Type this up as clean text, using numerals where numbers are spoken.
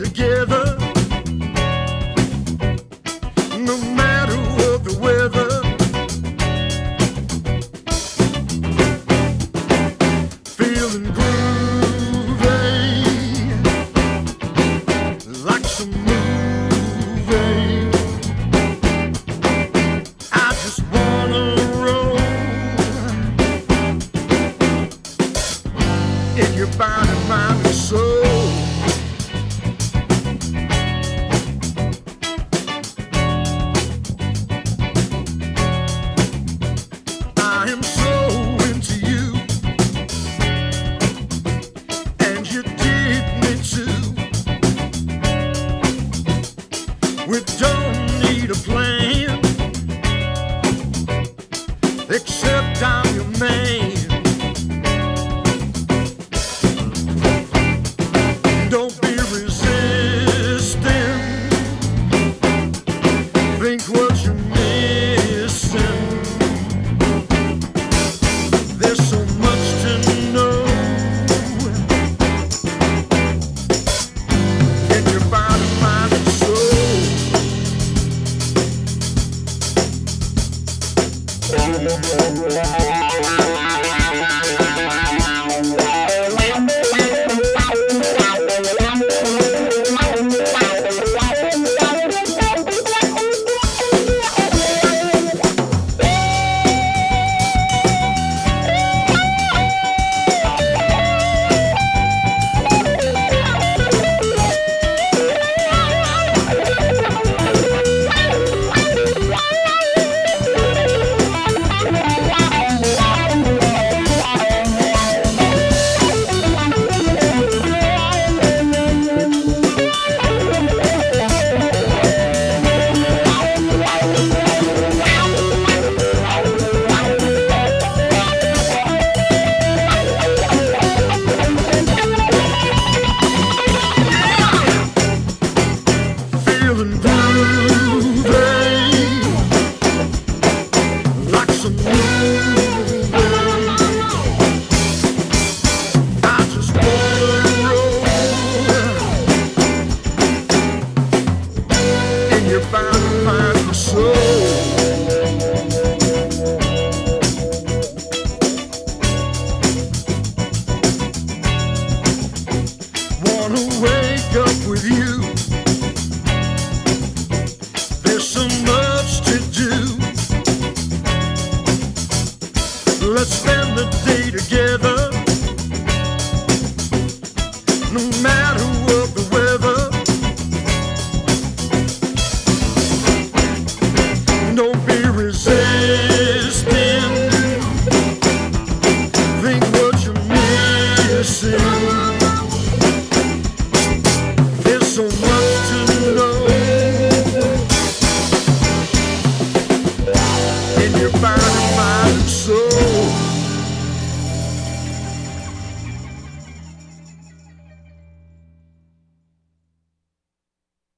together, no matter what the weather. Feeling groovy, like some movie. I just wanna roll in your body, mind, and soul. I am so into you, and you did me too. We don't need a plan, except I'm your man. Don't be resisting, think what you're missing. There's so much to know in your body, mind, and soul.